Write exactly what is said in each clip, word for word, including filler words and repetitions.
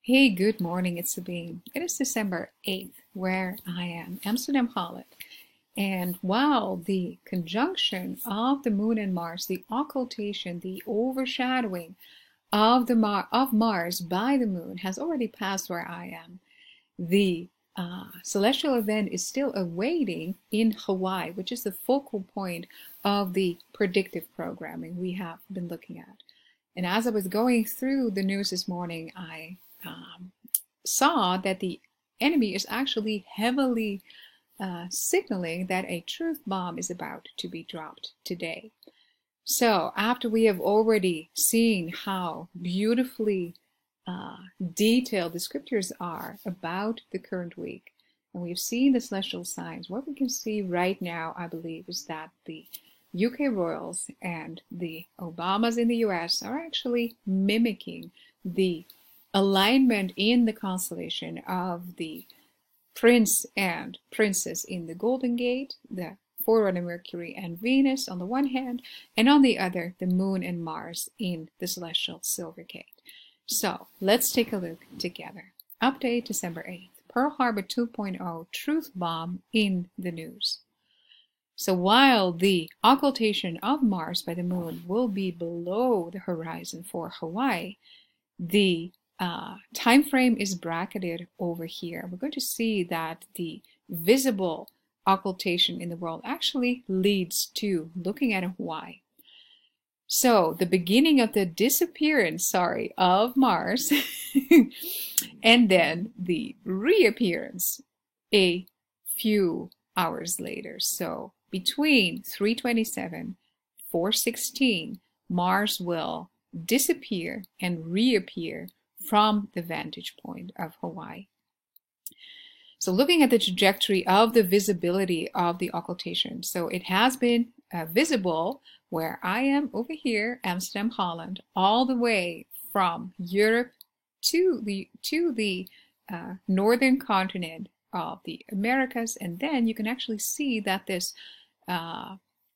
Hey, good morning, it's Sabine. It is December eighth, where I am, Amsterdam, Holland. And while the conjunction of the Moon and Mars, the occultation, the overshadowing of the Mar of Mars by the Moon has already passed where I am, the uh, celestial event is still awaiting in Hawaii, which is the focal point of the predictive programming we have been looking at. And as I was going through the news this morning, I um, saw that the enemy is actually heavily uh, signaling that a truth bomb is about to be dropped today. So after we have already seen how beautifully uh, detailed the scriptures are about the current week, and we've seen the celestial signs, what we can see right now, I believe, is that the U K royals and the Obamas in the U S are actually mimicking the alignment in the constellation of the prince and princess in the Golden Gate, the forerunner Mercury and Venus on the one hand, and on the other, the Moon and Mars in the celestial Silver Gate. So let's take a look together. Update December eighth, Pearl Harbor two point oh truth bomb in the news. So while the occultation of Mars by the Moon will be below the horizon for Hawaii, the uh, time frame is bracketed over here. We're going to see that the visible occultation in the world actually leads to looking at Hawaii. So the beginning of the disappearance, sorry, of Mars, and then the reappearance a few hours later. So between three twenty-seven, four sixteen, Mars will disappear and reappear from the vantage point of Hawaii. So looking at the trajectory of the visibility of the occultation, so it has been uh, visible where I am over here, Amsterdam, Holland, all the way from Europe to the to the uh, northern continent of the Americas, and then you can actually see that this uh,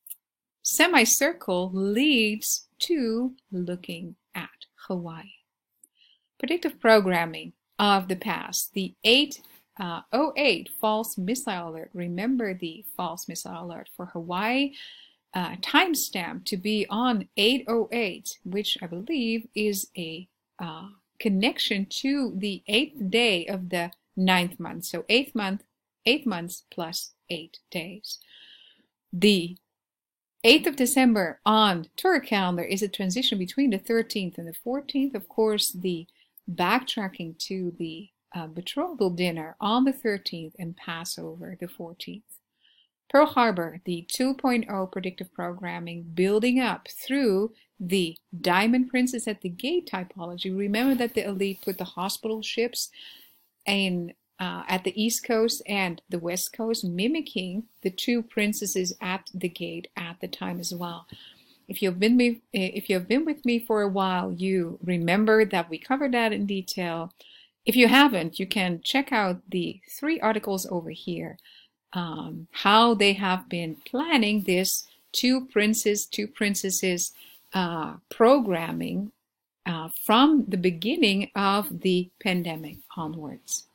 semicircle leads to looking at Hawaii. Predictive programming of the past, the eight oh eight false missile alert. Remember the false missile alert for Hawaii uh, timestamp to be on eight oh eight, which I believe is a uh, connection to the eighth day of the ninth month. So eighth month, eight months plus eight days. The eighth of December on Turk calendar is a transition between the thirteenth and the fourteenth. Of course, the backtracking to the uh, betrothal dinner on the thirteenth and Passover the fourteenth. Pearl Harbor, the two point oh predictive programming building up through the Diamond Princess at the Gate typology. Remember that the elite put the hospital ships in uh, at the East Coast and the West Coast, mimicking the two princesses at the gate at the time as well. If you've been me, if you have been with me for a while, you remember that we covered that in detail. If you haven't, you can check out the three articles over here, um, how they have been planning this two princes, two princesses uh, programming uh, from the beginning of the pandemic onwards.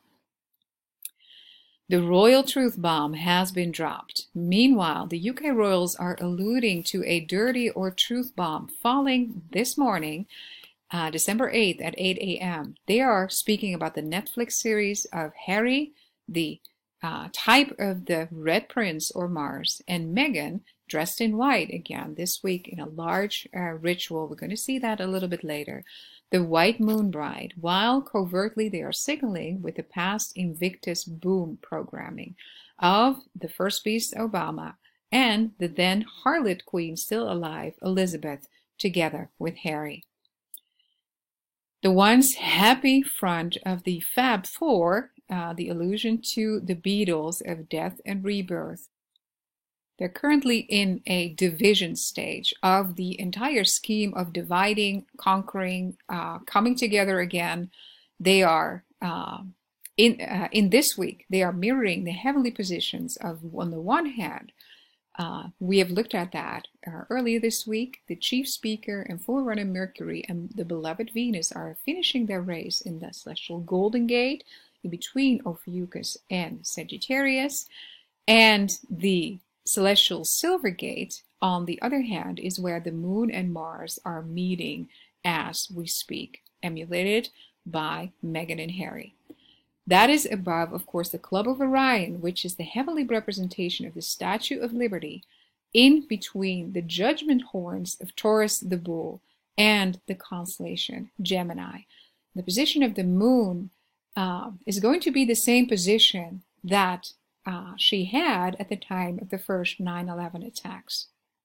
The royal truth bomb has been dropped. Meanwhile, the U K royals are alluding to a dirty or truth bomb falling this morning, uh, December eighth at eight a m They are speaking about the Netflix series of Harry, the uh, type of the Red Prince or Mars, and Meghan dressed in white again this week in a large uh, ritual. We're going to see that a little bit later. The White Moon Bride, while covertly they are signaling with the past Invictus boom programming of the first beast Obama and the then harlot queen still alive, Elizabeth, together with Harry. The once happy front of the Fab Four, uh, the allusion to the Beatles of death and rebirth. They're currently in a division stage of the entire scheme of dividing, conquering, uh, coming together again. They are, uh, in uh, in this week, they are mirroring the heavenly positions of, on the one hand, Uh, we have looked at that uh, earlier this week. The chief speaker and forerunner Mercury and the beloved Venus are finishing their race in the celestial Golden Gate in between Ophiuchus and Sagittarius. And the celestial Silver Gate, on the other hand, is where the Moon and Mars are meeting as we speak, emulated by Meghan and Harry. That is above, of course, the Club of Orion, which is the heavenly representation of the Statue of Liberty, in between the judgment horns of Taurus the Bull and the constellation Gemini. The position of the Moon uh, is going to be the same position that uh, she had at the time of the first nine eleven attacks.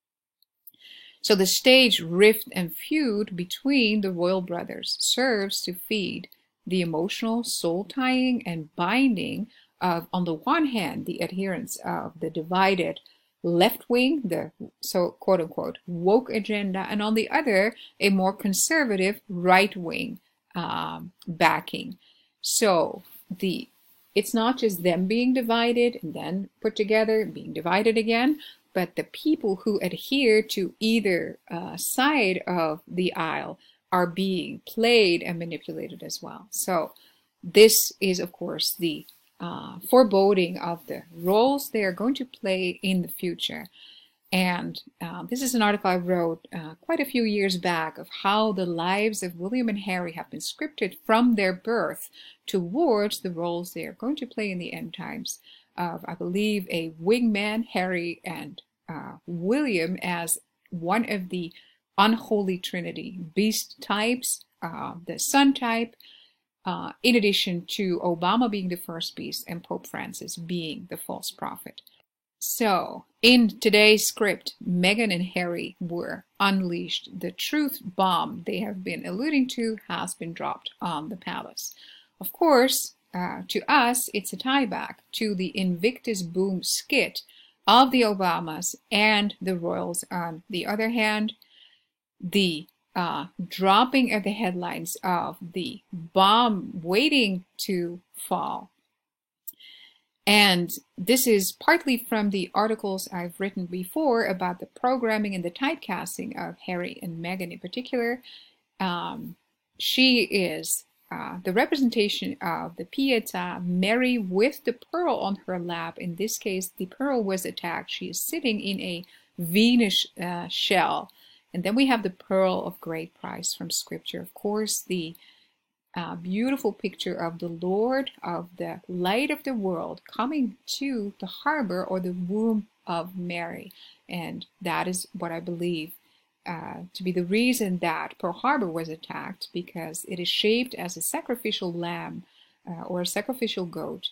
So the stage rift and feud between the royal brothers serves to feed the emotional soul tying and binding of, on the one hand, the adherents of the divided left wing, the so quote unquote woke agenda, and on the other, a more conservative right wing um, backing. So the it's not just them being divided and then put together, being divided again, but the people who adhere to either uh, side of the aisle are being played and manipulated as well. So this is, of course, the uh, foreboding of the roles they are going to play in the future. And uh, this is an article I wrote uh, quite a few years back of how the lives of William and Harry have been scripted from their birth towards the roles they are going to play in the end times of, I believe, a wingman, Harry, and uh, William as one of the unholy trinity beast types, uh, the sun type, uh, in addition to Obama being the first beast and Pope Francis being the false prophet. So, in today's script, Meghan and Harry were unleashed. The truth bomb they have been alluding to has been dropped on the palace. Of course, uh, to us, it's a tie back to the Invictus Boom skit of the Obamas and the royals. On the other hand, the uh, dropping of the headlines of the bomb waiting to fall. And this is partly from the articles I've written before about the programming and the typecasting of Harry and Meghan in particular. Um, she is uh, the representation of the Pietà, Mary with the pearl on her lap. In this case, the pearl was attacked. She is sitting in a Venus uh, shell. And then we have the pearl of great price from Scripture. Of course, the Uh, beautiful picture of the Lord of the light of the world coming to the harbor or the womb of Mary. And that is what I believe uh, to be the reason that Pearl Harbor was attacked, because it is shaped as a sacrificial lamb uh, or a sacrificial goat.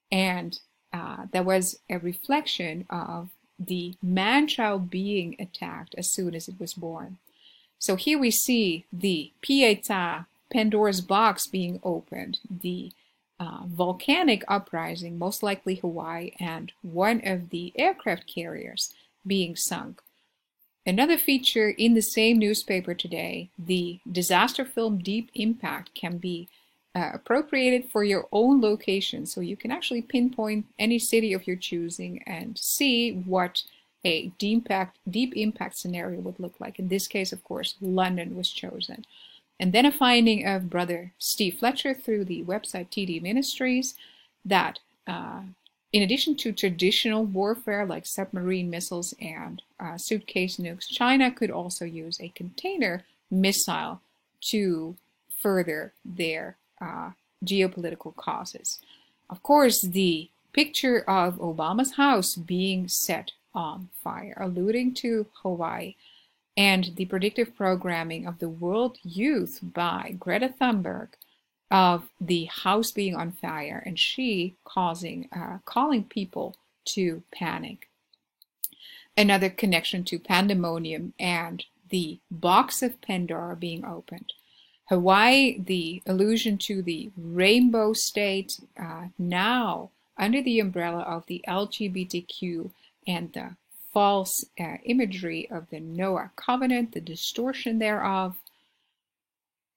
And uh, there was a reflection of the man-child being attacked as soon as it was born. So here we see the Pietà, Pandora's box being opened, the uh, volcanic uprising, most likely Hawaii, and one of the aircraft carriers being sunk. Another feature in the same newspaper today, the disaster film Deep Impact can be uh, appropriated for your own location, so you can actually pinpoint any city of your choosing and see what a deep impact, deep impact scenario would look like. In this case, of course, London was chosen. And then a finding of Brother Steve Fletcher through the website T D Ministries that uh, in addition to traditional warfare like submarine missiles and uh, suitcase nukes, China could also use a container missile to further their uh, geopolitical causes. Of course, the picture of Obama's house being set on fire, alluding to Hawaii, and the predictive programming of the world youth by Greta Thunberg of the house being on fire and she causing, uh, calling people to panic. Another connection to pandemonium and the box of Pandora being opened. Hawaii, the allusion to the rainbow state, uh, now under the umbrella of the L G B T Q and the false uh, imagery of the Noah covenant, the distortion thereof.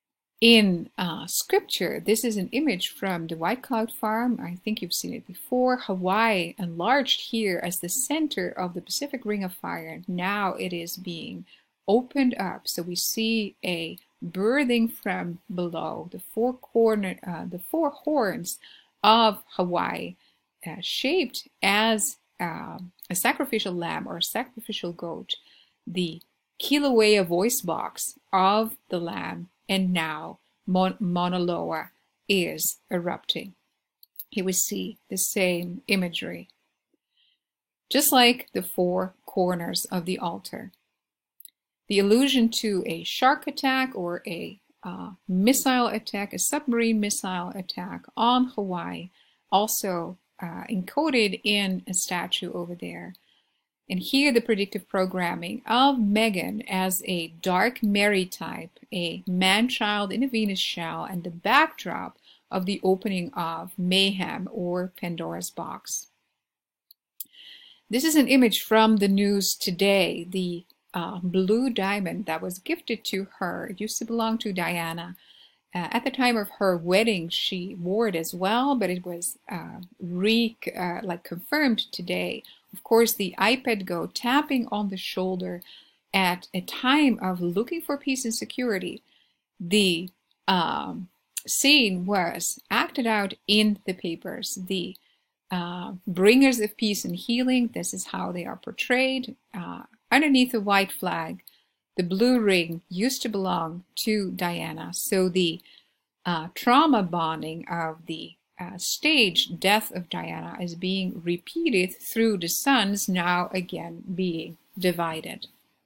In uh, scripture, this is an image from the White Cloud Farm. I think you've seen it before. Hawaii, enlarged here as the center of the Pacific Ring of Fire. Now it is being opened up. So we see a birthing from below, the four corner, uh, the four horns of Hawaii, uh, shaped as uh, a sacrificial lamb or a sacrificial goat, the Kilauea voice box of the lamb. And now Mon Mauna Loa is erupting. Here we see the same imagery, just like the four corners of the altar. The allusion to a shark attack or a uh, missile attack, a submarine missile attack on Hawaii, also uh, encoded in a statue over there. And here the predictive programming of Megan as a dark Mary type, a man-child in a Venus shell, and the backdrop of the opening of Mayhem or Pandora's box. This is an image from the news today. The uh, blue diamond that was gifted to her, it used to belong to Diana. Uh, at the time of her wedding, she wore it as well, but it was uh, re uh, like confirmed today. Of course, the iPad Go tapping on the shoulder at a time of looking for peace and security. The um, scene was acted out in the papers. The uh, bringers of peace and healing, this is how they are portrayed. Uh, underneath the white flag, the blue ring used to belong to Diana. So the uh, trauma bonding of the Uh, stage death of Diana is being repeated through the sons now again being divided.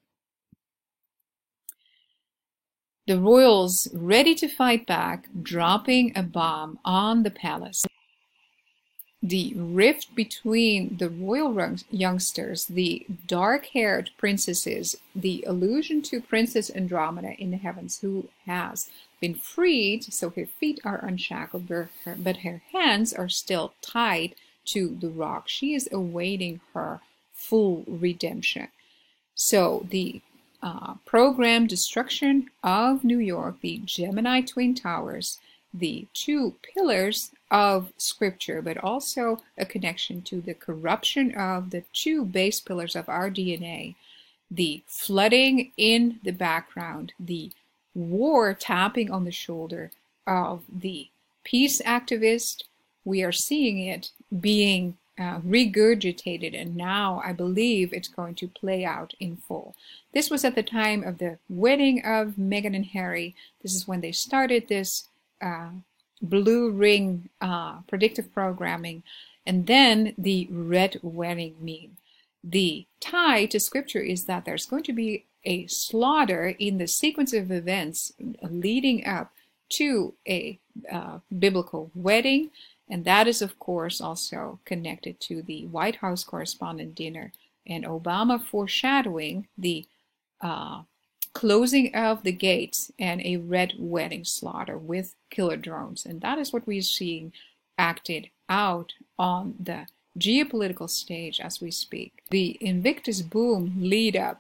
The royals ready to fight back, dropping a bomb on the palace. The rift between the royal youngsters, the dark-haired princesses, the allusion to Princess Andromeda in the heavens, who has been freed, so her feet are unshackled, but her, but her hands are still tied to the rock. She is awaiting her full redemption. So the uh, programmed destruction of New York, the Gemini Twin Towers, the two pillars of scripture, but also a connection to the corruption of the two base pillars of our D N A, the flooding in the background, the war tapping on the shoulder of the peace activist. We are seeing it being uh, regurgitated, and now I believe it's going to play out in full. This was at the time of the wedding of Meghan and Harry. This is when they started this uh, blue ring uh, predictive programming, and then the red wedding meme. The tie to scripture is that there's going to be a slaughter in the sequence of events leading up to a uh, biblical wedding, and that is of course also connected to the White House correspondent dinner and Obama foreshadowing the uh, closing of the gates and a red wedding slaughter with killer drones. And that is what we're seeing acted out on the geopolitical stage as we speak. The Invictus boom lead up.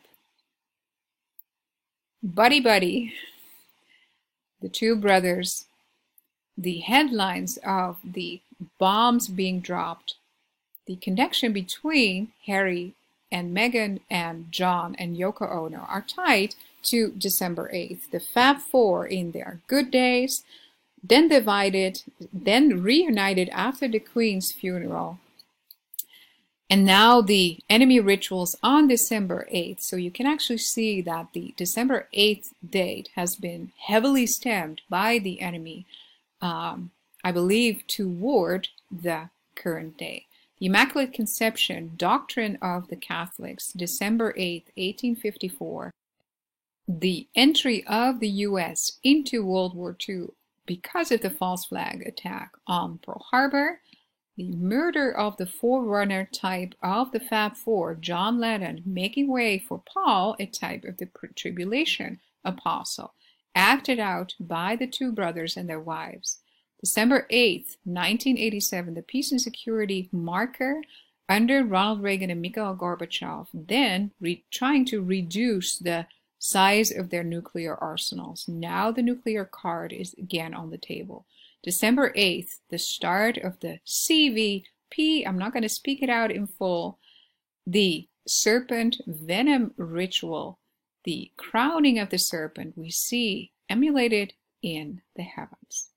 Buddy Buddy, the two brothers, the headlines of the bombs being dropped, the connection between Harry and Meghan and John and Yoko Ono are tied to December eighth. The Fab Four in their good days, then divided, then reunited after the Queen's funeral. And now the enemy rituals on December eighth. So you can actually see that the December eighth date has been heavily stemmed by the enemy, um, I believe, toward the current day. The Immaculate Conception doctrine of the Catholics, December eighth, eighteen fifty-four. The entry of the U S into World War Two because of the false flag attack on Pearl Harbor. The murder of the forerunner type of the Fab Four, John Lennon, making way for Paul, a type of the tribulation apostle, acted out by the two brothers and their wives. December eighth, nineteen eighty-seven, the peace and security marker under Ronald Reagan and Mikhail Gorbachev, then re trying to reduce the size of their nuclear arsenals. Now the nuclear card is again on the table. December eighth, the start of the C V P, I'm not going to speak it out in full, the serpent venom ritual, the crowning of the serpent we see emulated in the heavens.